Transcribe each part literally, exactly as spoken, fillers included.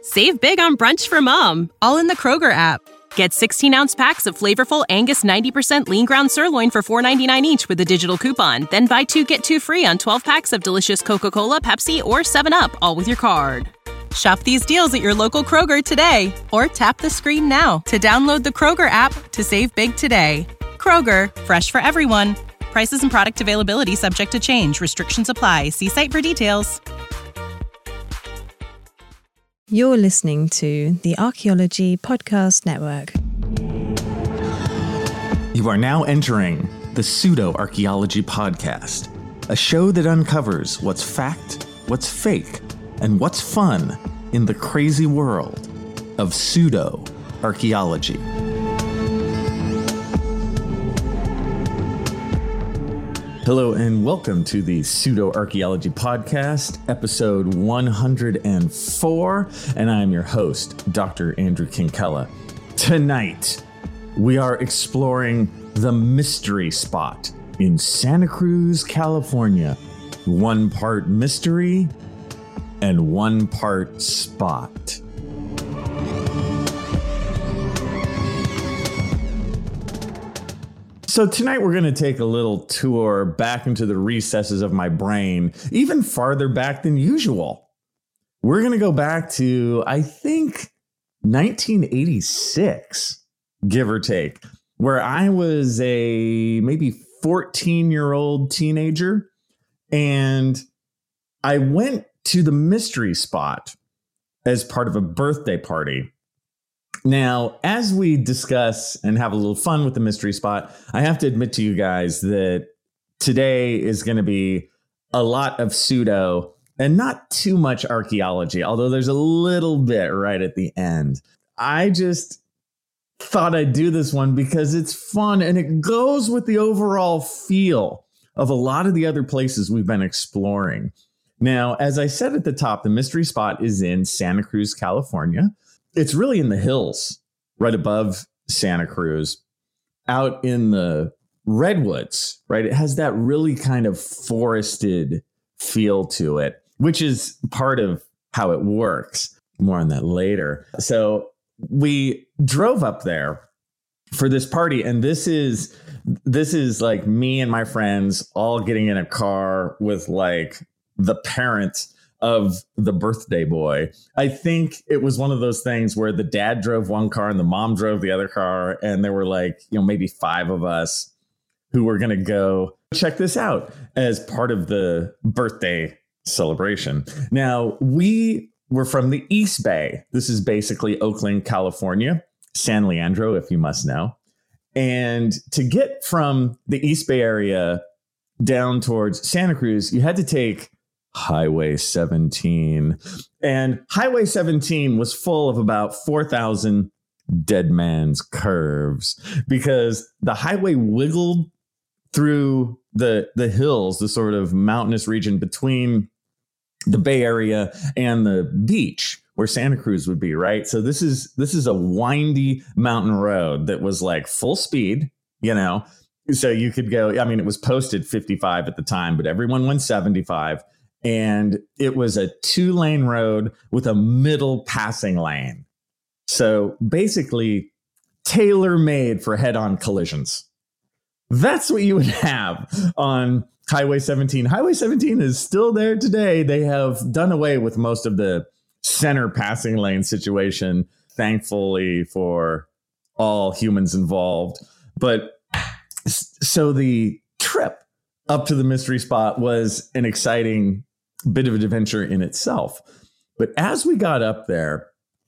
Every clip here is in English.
Save big on brunch for mom, all in the Kroger app. Get sixteen-ounce packs of flavorful Angus ninety percent lean ground sirloin for four ninety-nine each with a digital coupon. Then buy two, get two free on twelve packs of delicious Coca-Cola, Pepsi, or seven up, all with your card. Shop these deals at your local Kroger today, or tap the screen now to download the Kroger app to save big today. Kroger, fresh for everyone. Prices and product availability subject to change. Restrictions apply. See site for details. You're listening to the Archaeology Podcast Network. You are now entering the Pseudo-Archaeology Podcast, a show that uncovers what's fact, what's fake, and what's fun in the crazy world of pseudo-archaeology. Hello and welcome to the Pseudo-Archaeology Podcast, episode one hundred four, and I'm your host, Doctor Andrew Kinkella. Tonight, we are exploring the mystery spot in Santa Cruz, California. One part mystery and one part spot. So tonight we're going to take a little tour back into the recesses of my brain, even farther back than usual. We're going to go back to, I think, nineteen eighty-six, give or take, where I was a maybe fourteen-year-old teenager, and I went to the mystery spot as part of a birthday party. Now, as we discuss and have a little fun with the mystery spot, I have to admit to you guys that today is going to be a lot of pseudo and not too much archaeology, although there's a little bit right at the end. I just thought I'd do this one because it's fun and it goes with the overall feel of a lot of the other places we've been exploring. Now, as I said at the top, the mystery spot is in Santa Cruz, California. It's really in the hills right above Santa Cruz, out in the redwoods, right? It has that really kind of forested feel to it, which is part of how it works. More on that later. So we drove up there for this party, and this is this is like me and my friends all getting in a car with like the parents of the birthday boy. I think it was one of those things where the dad drove one car and the mom drove the other car. And there were like, you know, maybe five of us who were going to go check this out as part of the birthday celebration. Now, we were from the East Bay. This is basically Oakland, California, San Leandro, if you must know. And to get from the East Bay area down towards Santa Cruz, you had to take Highway seventeen. And Highway seventeen was full of about four thousand dead man's curves because the highway wiggled through the, the hills, the sort of mountainous region between the Bay Area and the beach where Santa Cruz would be, right? So this is this is a windy mountain road that was like full speed, you know, so you could go. I mean, it was posted fifty-five at the time, but everyone went seventy-five. And it was a two lane road with a middle passing lane. So basically tailor made for head on collisions. That's what you would have on Highway seventeen. Highway seventeen is still there today. They have done away with most of the center passing lane situation, thankfully for all humans involved. But so the trip up to the mystery spot was an exciting bit of an adventure in itself. But as we got up there,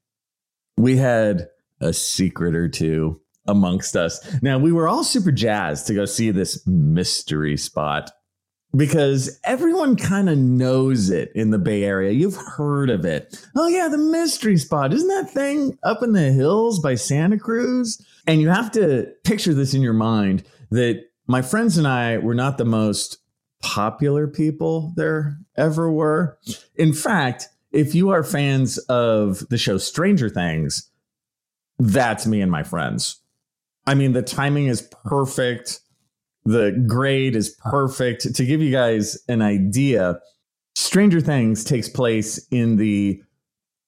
we had a secret or two amongst us. Now, we were all super jazzed to go see this mystery spot because everyone kind of knows it in the Bay Area. You've heard of it. Oh, yeah, the mystery spot. Isn't that thing up in the hills by Santa Cruz? And you have to picture this in your mind that my friends and I were not the most popular people there ever were. In fact, if you are fans of the show Stranger Things, that's me and my friends. I mean, the timing is perfect. The grade is perfect. To give you guys an idea, Stranger Things takes place in the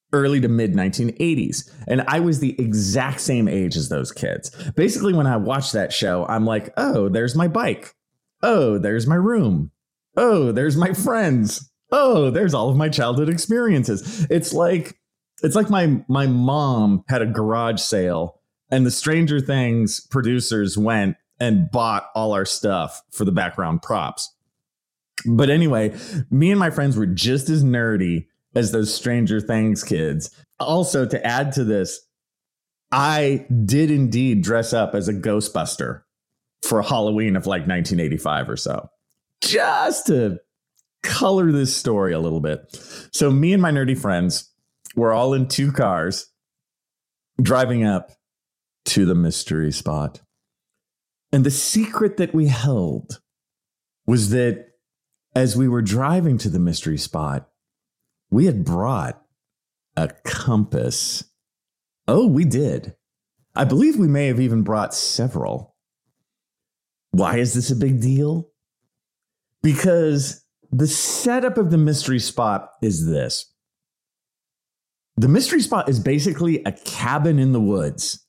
early to mid nineteen eighties. And I was the exact same age as those kids. Basically, when I watched that show, I'm like, oh, there's my bike. Oh, there's my room. Oh, there's my friends. Oh, there's all of my childhood experiences. It's like it's like my my mom had a garage sale and the Stranger Things producers went and bought all our stuff for the background props. But anyway, me and my friends were just as nerdy as those Stranger Things kids. Also, to add to this, I did indeed dress up as a Ghostbuster for Halloween of like nineteen eighty-five or so, just to color this story a little bit. So me and my nerdy friends were all in two cars driving up to the mystery spot. And the secret that we held was that as we were driving to the mystery spot, we had brought a compass. Oh, we did. I believe we may have even brought several. Why is this a big deal? Because the setup of the mystery spot is this. The mystery spot is basically a cabin in the woods.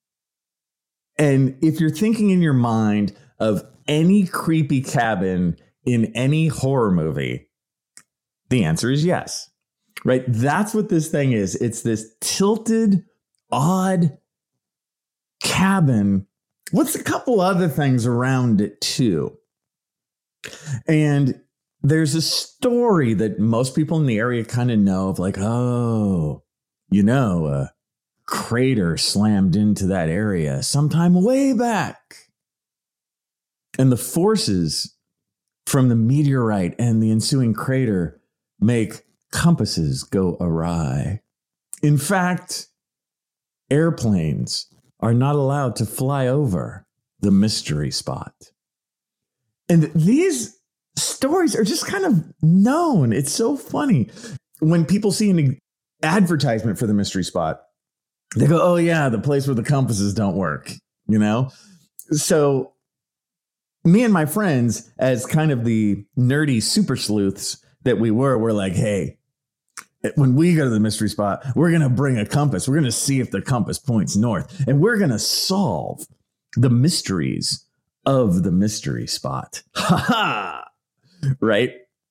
And if you're thinking in your mind of any creepy cabin in any horror movie, the answer is yes, right? That's what this thing is. It's this tilted, odd cabin with a couple other things around it too. And there's a story that most people in the area kind of know of, like, oh, you know, a crater slammed into that area sometime way back. And the forces from the meteorite and the ensuing crater make compasses go awry. In fact, airplanes are not allowed to fly over the mystery spot. And these stories are just kind of known. It's so funny. When people see an advertisement for the mystery spot, they go, oh, yeah, the place where the compasses don't work, you know? So me and my friends, as kind of the nerdy super sleuths that we were, we're like, hey, when we go to the mystery spot, we're going to bring a compass. We're going to see if the compass points north. And we're going to solve the mysteries of the mystery spot. Ha ha! Right?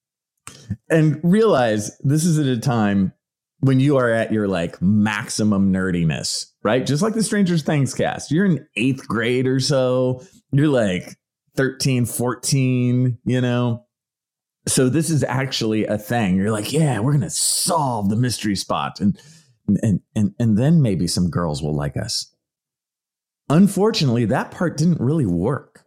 And realize this is at a time when you are at your like maximum nerdiness, right? Just like the Stranger Things cast. You're in eighth grade or so. You're like thirteen, fourteen, you know? So this is actually a thing. You're like, yeah, we're going to solve the mystery spot. And, and, and, and then maybe some girls will like us. Unfortunately, that part didn't really work.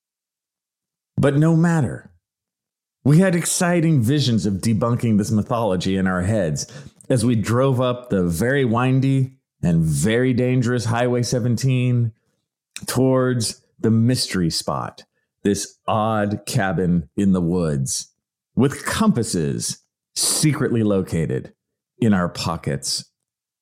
But no matter. We had exciting visions of debunking this mythology in our heads as we drove up the very windy and very dangerous Highway seventeen towards the mystery spot, this odd cabin in the woods with compasses secretly located in our pockets.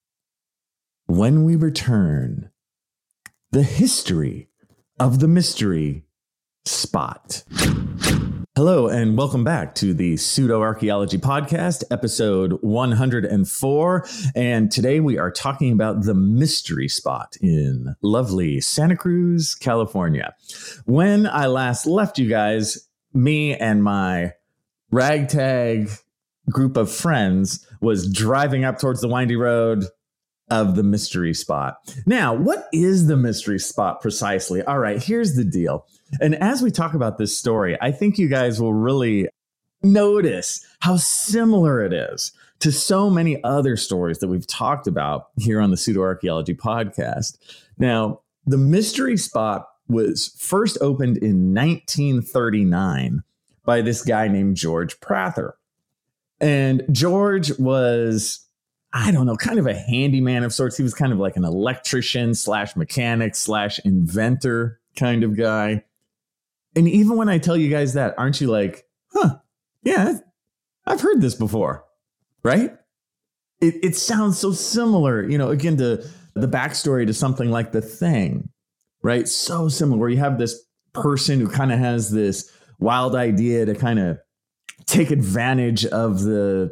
When we return, the history of the mystery spot. Hello, and welcome back to the Pseudo-Archaeology Podcast, episode one hundred four. And today we are talking about the mystery spot in lovely Santa Cruz, California. When I last left you guys, me and my ragtag group of friends was driving up towards the windy road of the mystery spot. Now, what is the mystery spot precisely? All right, here's the deal. And as we talk about this story, I think you guys will really notice how similar it is to so many other stories that we've talked about here on the Pseudo-Archaeology Podcast. Now, the mystery spot was first opened in nineteen thirty-nine by this guy named George Prather. And George was, I don't know, kind of a handyman of sorts. He was kind of like an electrician slash mechanic slash inventor kind of guy. And even when I tell you guys that, aren't you like, huh, yeah, I've heard this before, right? It, it sounds so similar, you know, again, to the backstory to something like The Thing, right? So similar, where you have this person who kind of has this wild idea to kind of take advantage of the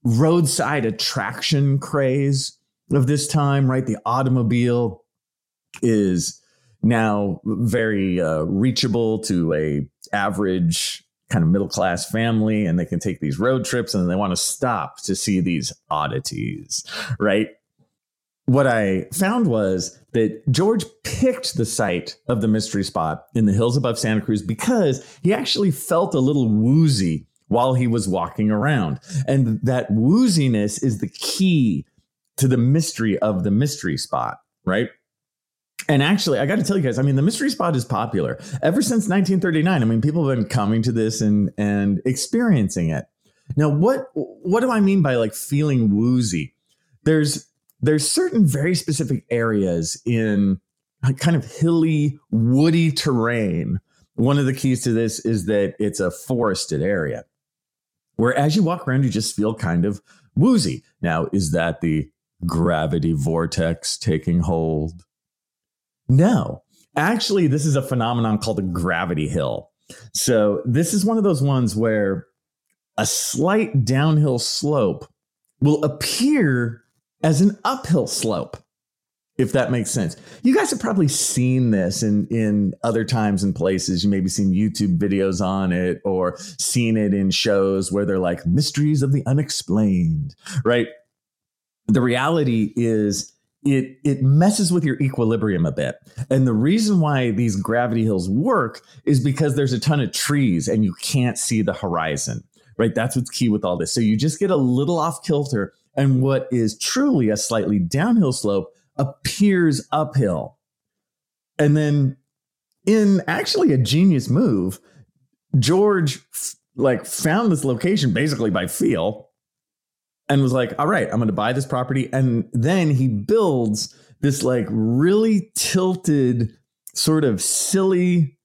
roadside attraction craze of this time, right? The automobile is now very uh, reachable to a average kind of middle class family, and they can take these road trips and they want to stop to see these oddities, right? What I found was that George picked the site of the mystery spot in the hills above Santa Cruz because he actually felt a little woozy while he was walking around. And that wooziness is the key to the mystery of the mystery spot, right? And actually, I got to tell you guys, I mean, the mystery spot is popular ever since nineteen thirty-nine. I mean, people have been coming to this and and experiencing it. Now, what what do I mean by like feeling woozy? There's there's certain very specific areas in kind of hilly, woody terrain. One of the keys to this is that it's a forested area where as you walk around, you just feel kind of woozy. Now, is that the gravity vortex taking hold? No, actually, this is a phenomenon called a gravity hill. So this is one of those ones where a slight downhill slope will appear as an uphill slope, if that makes sense. You guys have probably seen this in, in other times and places. You maybe seen YouTube videos on it or seen it in shows where they're like mysteries of the unexplained, right? The reality is It it messes with your equilibrium a bit. And the reason why these gravity hills work is because there's a ton of trees and you can't see the horizon, right? That's what's key with all this. So you just get a little off kilter, and what is truly a slightly downhill slope appears uphill. And then in actually a genius move, George like found this location basically by feel. And was like, all right, I'm going to buy this property. And then he builds this like really tilted sort of silly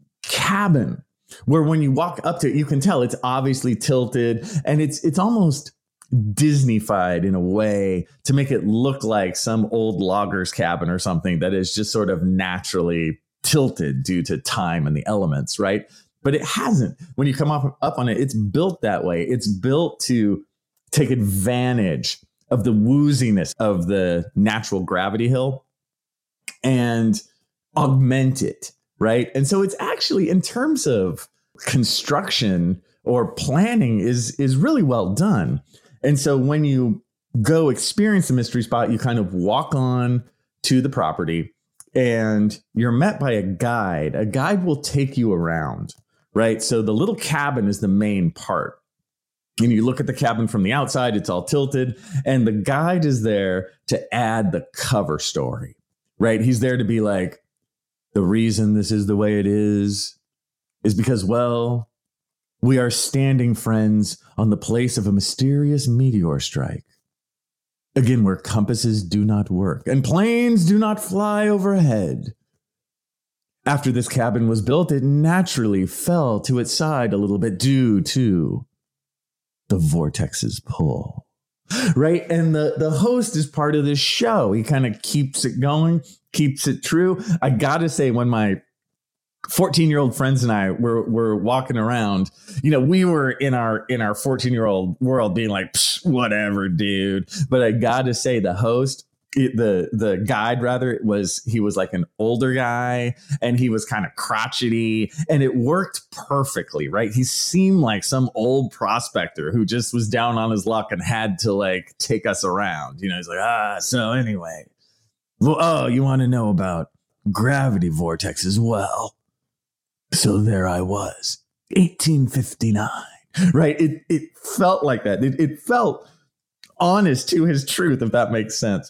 cabin where when you walk up to it, you can tell it's obviously tilted and it's it's almost Disney-fied in a way to make it look like some old logger's cabin or something that is just sort of naturally tilted due to time and the elements, right? But it hasn't. When you come up, up on it, it's built that way. It's built to take advantage of the wooziness of the natural gravity hill and augment it, right? And so it's actually, in terms of construction or planning, is is really well done. And so when you go experience the mystery spot, you kind of walk on to the property and you're met by a guide. A guide will take you around, right? So the little cabin is the main part. And you look at the cabin from the outside, it's all tilted. And the guide is there to add the cover story, right? He's there to be like, the reason this is the way it is, is because, well, we are standing, friends, on the place of a mysterious meteor strike. Again, where compasses do not work and planes do not fly overhead. After this cabin was built, it naturally fell to its side a little bit due to the vortex's pull, right? And the, the host is part of this show. He kind of keeps it going, keeps it true. I got to say, when my fourteen-year-old friends and I were, were walking around, you know, we were in our in our fourteen-year-old world being like, whatever, dude. But I got to say, the host, It, the the guide rather was he was like an older guy and he was kind of crotchety and it worked perfectly, right? He seemed like some old prospector who just was down on his luck and had to like take us around. You know, he's like, ah, so anyway, well, oh, you want to know about gravity vortex as well? So there I was, eighteen fifty-nine, right? It it felt like that. It, it felt honest to his truth, if that makes sense.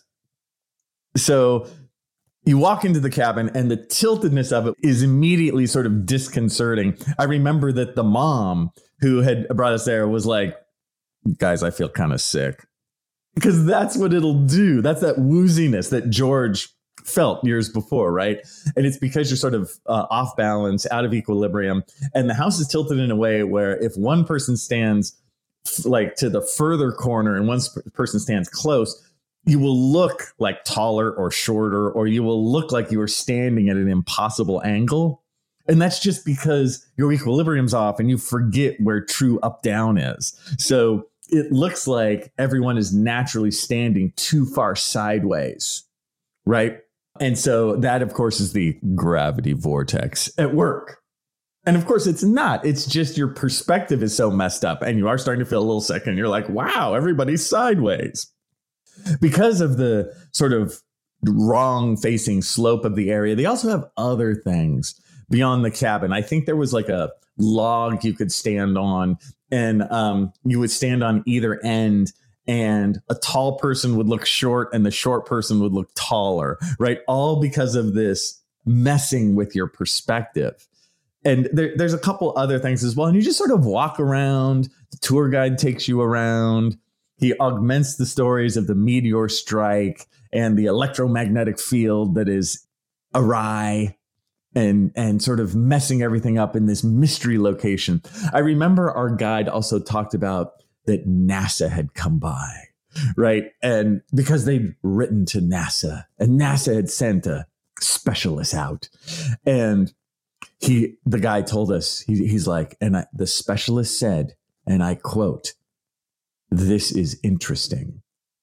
So you walk into the cabin and the tiltedness of it is immediately sort of disconcerting. I remember that the mom who had brought us there was like, guys, I feel kind of sick, because that's what it'll do. That's that wooziness that George felt years before, right? And it's because you're sort of uh, off balance, out of equilibrium. And the house is tilted in a way where if one person stands like to the further corner and one person stands close, you will look like taller or shorter, or you will look like you are standing at an impossible angle. And that's just because your equilibrium's off and you forget where true up down is. So it looks like everyone is naturally standing too far sideways, right? And so that, of course, is the gravity vortex at work. And of course, it's not. It's just your perspective is so messed up and you are starting to feel a little sick and you're like, wow, everybody's sideways. Because of the sort of wrong facing slope of the area, they also have other things beyond the cabin. I think there was like a log you could stand on, and um, you would stand on either end, and a tall person would look short and the short person would look taller, right? All because of this messing with your perspective. And there, there's a couple other things as well. And you just sort of walk around. The tour guide takes you around. He augments the stories of the meteor strike and the electromagnetic field that is awry and, and sort of messing everything up in this mystery location. I remember our guide also talked about that NASA had come by, right? And because they'd written to NASA and NASA had sent a specialist out, and He, the guy told us, he, he's like, and I, the specialist said, and I quote, "This is interesting."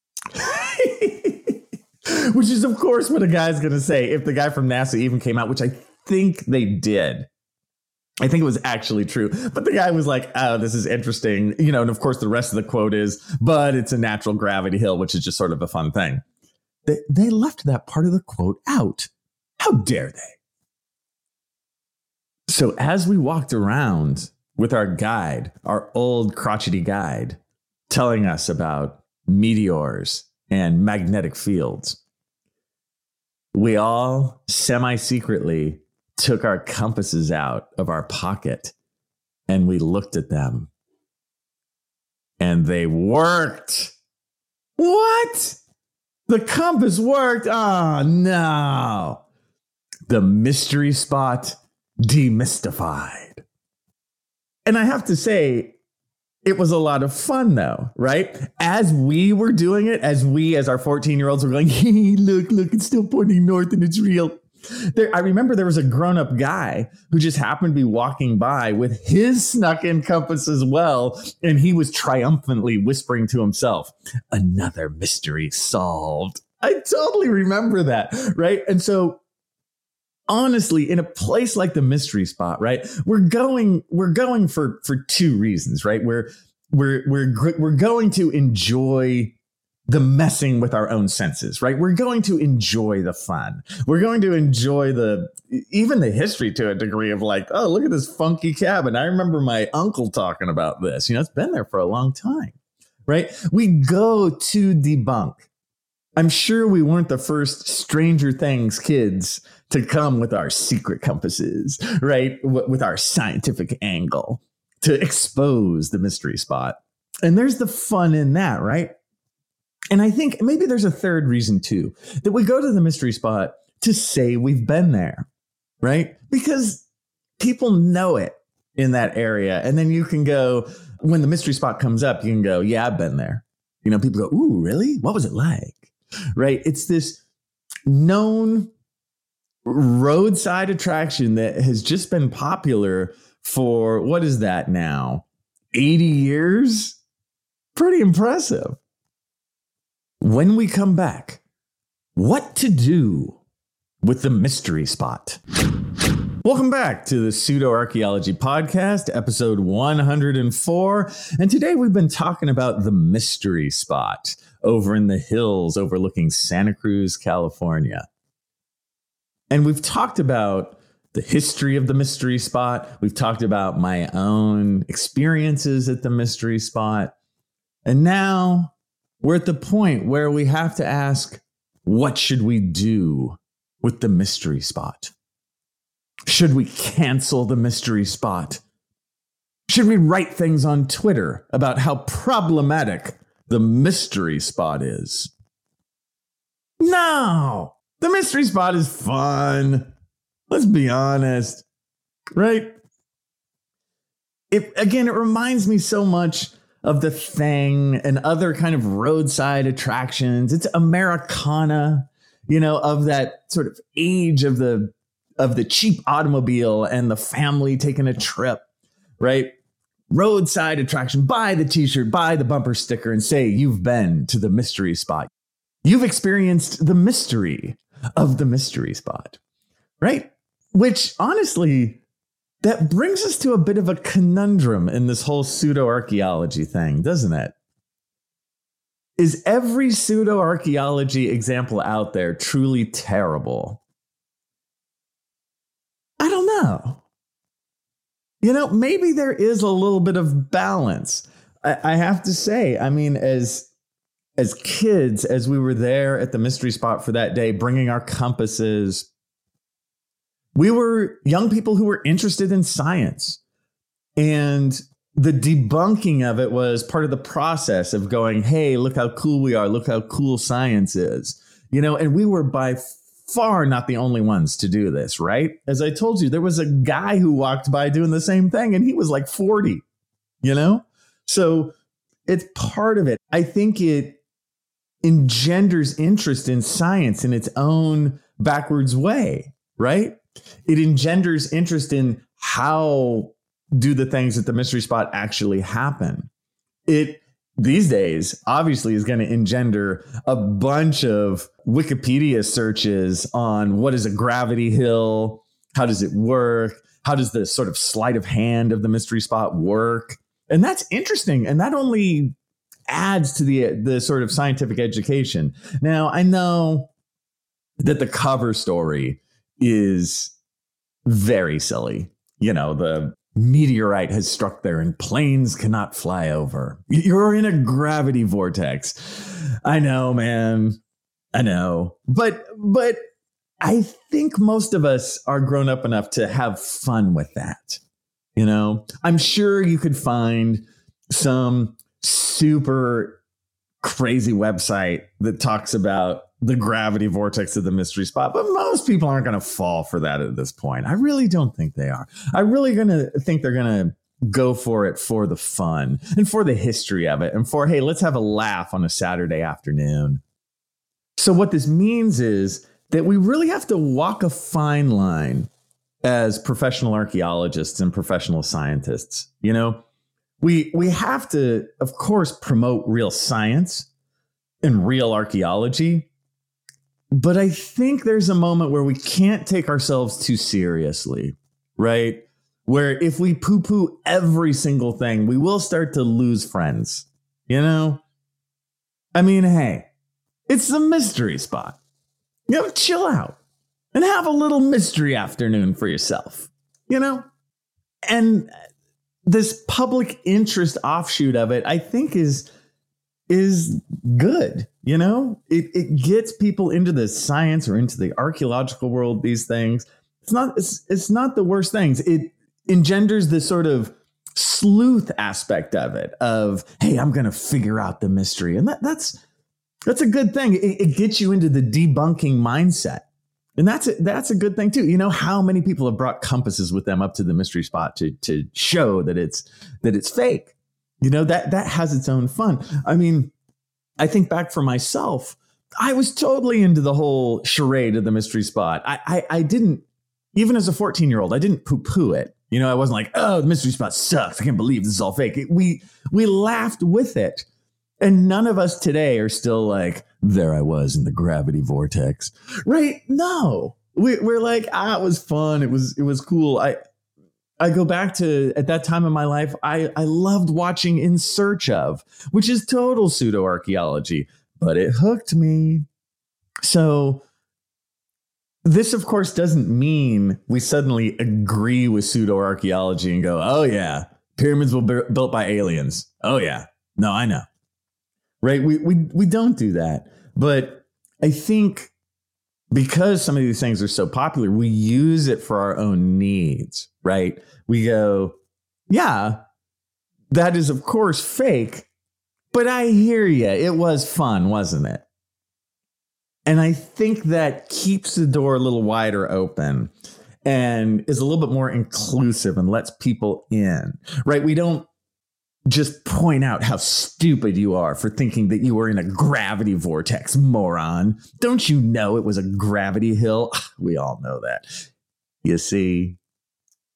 Which is, of course, what a guy's going to say if the guy from NASA even came out, which I think they did. I think it was actually true. But the guy was like, oh, this is interesting. You know, and of course, the rest of the quote is, but it's a natural gravity hill, which is just sort of a fun thing. They, they left that part of the quote out. How dare they? So as we walked around with our guide, our old crotchety guide, telling us about meteors and magnetic fields, we all semi-secretly took our compasses out of our pocket and we looked at them. And they worked. What? The compass worked? Oh, no. The mystery spot demystified. And I have to say, it was a lot of fun, though, right? As we were doing it, as we, as our fourteen-year-olds were going, hey, look, look, it's still pointing north and it's real. There, I remember there was a grown-up guy who just happened to be walking by with his snuck-in compass as well, and he was triumphantly whispering to himself, another mystery solved. I totally remember that, right? And so honestly, in a place like the mystery spot, right, we're going we're going for for two reasons, right? We're we're we're we're going to enjoy the messing with our own senses, right? We're going to enjoy the fun. We're going to enjoy the even the history to a degree of like, oh, look at this funky cabin. I remember my uncle talking about this. You know, it's been there for a long time, right? We go to debunk. I'm sure we weren't the first Stranger Things kids to come with our secret compasses, right? W- with our scientific angle to expose the mystery spot. And there's the fun in that, right? And I think maybe there's a third reason, too, that we go to the mystery spot to say we've been there, right? Because people know it in that area. And then you can go, when the mystery spot comes up, you can go, yeah, I've been there. You know, people go, ooh, really? What was it like? Right? It's this known roadside attraction that has just been popular for, what is that now? eighty years? Pretty impressive. When we come back, what to do with the mystery spot? Welcome back to the Pseudo-Archaeology Podcast, episode one hundred four. And today we've been talking about the mystery spot over in the hills overlooking Santa Cruz, California. And we've talked about the history of the mystery spot. We've talked about my own experiences at the mystery spot. And now we're at the point where we have to ask, what should we do with the mystery spot? Should we cancel the mystery spot? Should we write things on Twitter about how problematic the mystery spot is? No, the mystery spot is fun. Let's be honest, right? It, again, it reminds me so much of The Thing and other kind of roadside attractions. It's Americana, you know, of that sort of age of the of the cheap automobile and the family taking a trip, right? roadside attraction, buy the t-shirt, buy the bumper sticker, and say you've been to the mystery spot. You've experienced the mystery of the mystery spot, right? Which honestly, that brings us to a bit of a conundrum in this whole pseudo-archaeology thing, doesn't it? Is every pseudo-archaeology example out there truly terrible? I don't know. You know, maybe there is a little bit of balance. I, I have to say, I mean, as as kids, as we were there at the mystery spot for that day, bringing our compasses, we were young people who were interested in science. And the debunking of it was part of the process of going, hey, look how cool we are. Look how cool science is. You know, and we were by far not the only ones to do this, right? As I told you, there was a guy who walked by doing the same thing and he was like forty, you know? So it's part of it. I think it engenders interest in science in its own backwards way, right? It engenders interest in how do the things at the mystery spot actually happen. It these days obviously is going to engender a bunch of Wikipedia searches on what is a gravity hill? How does it work? How does the sort of sleight of hand of the mystery spot work? And that's interesting. And that only adds to the the sort of scientific education. Now, I know that the cover story is very silly. You know, the meteorite has struck there and planes cannot fly over. You're in a gravity vortex. I know, man. I know. But but I think most of us are grown up enough to have fun with that. You know, I'm sure you could find some super crazy website that talks about the gravity vortex of the mystery spot, but most people aren't going to fall for that at this point. I really don't think they are. I really going to think they're going to go for it for the fun and for the history of it and for, hey, let's have a laugh on a Saturday afternoon. So what this means is that we really have to walk a fine line as professional archaeologists and professional scientists. You know, we we have to, of course, promote real science and real archaeology. But I think there's a moment where we can't take ourselves too seriously, right? Where if we poo-poo every single thing, we will start to lose friends, you know? I mean, hey, it's the mystery spot. You know, chill out and have a little mystery afternoon for yourself, you know? And this public interest offshoot of it, I think, is is good. You know, it, it gets people into the science or into the archaeological world, these things. It's not it's, it's not the worst things. It engenders this sort of sleuth aspect of it of, hey, I'm going to figure out the mystery. And that, that's that's a good thing. It, it gets you into the debunking mindset. And that's a, that's a good thing, too. You know, how many people have brought compasses with them up to the mystery spot to to show that it's that it's fake? You know, that that has its own fun. I mean, I think back for myself, I was totally into the whole charade of the mystery spot. I, I, I didn't, even as a fourteen year old, I didn't poo poo it. You know, I wasn't like, oh, the mystery spot sucks. I can't believe this is all fake. It, we we laughed with it. And none of us today are still like, there I was in the gravity vortex. Right? No, we, we're like, ah, it was fun. It was it was cool. I I go back to at that time in my life, I, I loved watching In Search Of, which is total pseudo archaeology, but it hooked me. So this, of course, doesn't mean we suddenly agree with pseudo archaeology and go, oh, yeah, pyramids were b- built by aliens. Oh, yeah. No, I know. Right. We, we we don't do that. But I think because some of these things are so popular, we use it for our own needs. Right. We go, yeah, that is, of course, fake. But I hear you. It was fun, wasn't it? And I think that keeps the door a little wider open and is a little bit more inclusive and lets people in. Right. We don't just point out how stupid you are for thinking that you were in a gravity vortex, moron. Don't you know it was a gravity hill? We all know that. You see,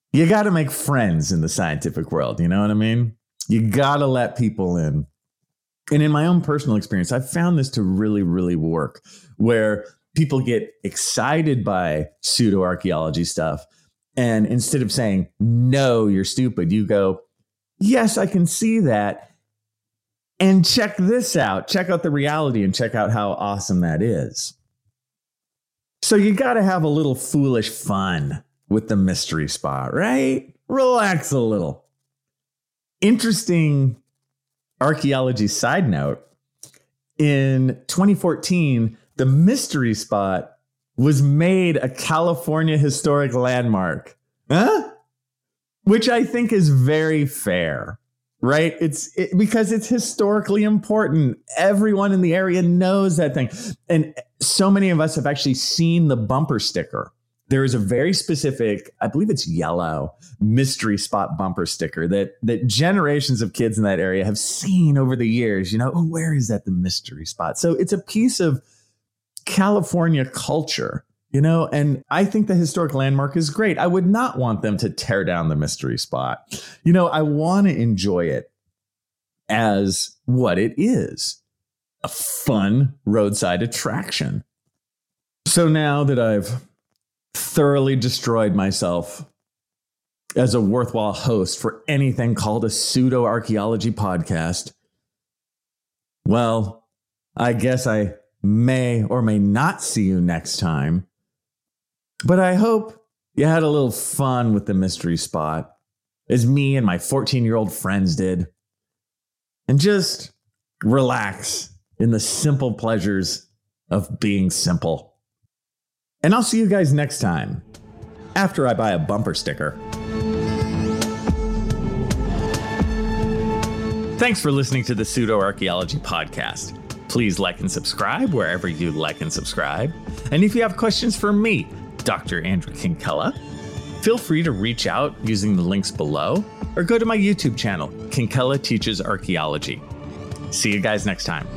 you got to make friends in the scientific world. You know what I mean? You got to let people in. And in my own personal experience, I've found this to really, really work, where people get excited by pseudoarchaeology stuff. And instead of saying, no, you're stupid, you go, yes, I can see that. And check this out. Check out the reality and check out how awesome that is. So you got to have a little foolish fun with the mystery spot, right? Relax a little. Interesting archaeology side note. In twenty fourteen, the mystery spot was made a California historic landmark. Huh? Which I think is very fair, right? It's it, because it's historically important. Everyone in the area knows that thing. And so many of us have actually seen the bumper sticker. There is a very specific, I believe it's yellow, mystery spot bumper sticker that that generations of kids in that area have seen over the years. You know, oh, where is that, the mystery spot? So it's a piece of California culture, you know, and I think the historic landmark is great. I would not want them to tear down the mystery spot. You know, I want to enjoy it as what it is, a fun roadside attraction. So now that I've thoroughly destroyed myself as a worthwhile host for anything called a pseudo archaeology podcast, well, I guess I may or may not see you next time. But I hope you had a little fun with the mystery spot, as me and my fourteen-year-old friends did. And just relax in the simple pleasures of being simple. And I'll see you guys next time, after I buy a bumper sticker. Thanks for listening to the Pseudo Archaeology Podcast. Please like and subscribe wherever you like and subscribe. And if you have questions for me, Doctor Andrew Kinkella, feel free to reach out using the links below or go to my YouTube channel, Kinkella Teaches Archaeology. See you guys next time.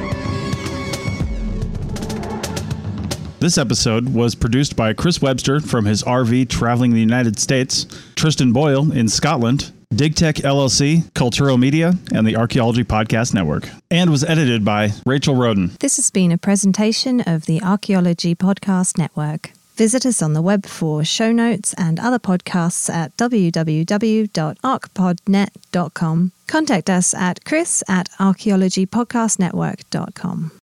This episode was produced by Chris Webster from his R V traveling the United States, Tristan Boyle in Scotland, DigTech L L C, Culturo Media, and the Archaeology Podcast Network, and was edited by Rachel Roden. This has been a presentation of the Archaeology Podcast Network. Visit us on the web for show notes and other podcasts at w w w dot arch pod net dot com. Contact us at chris at archaeology podcast network dot com.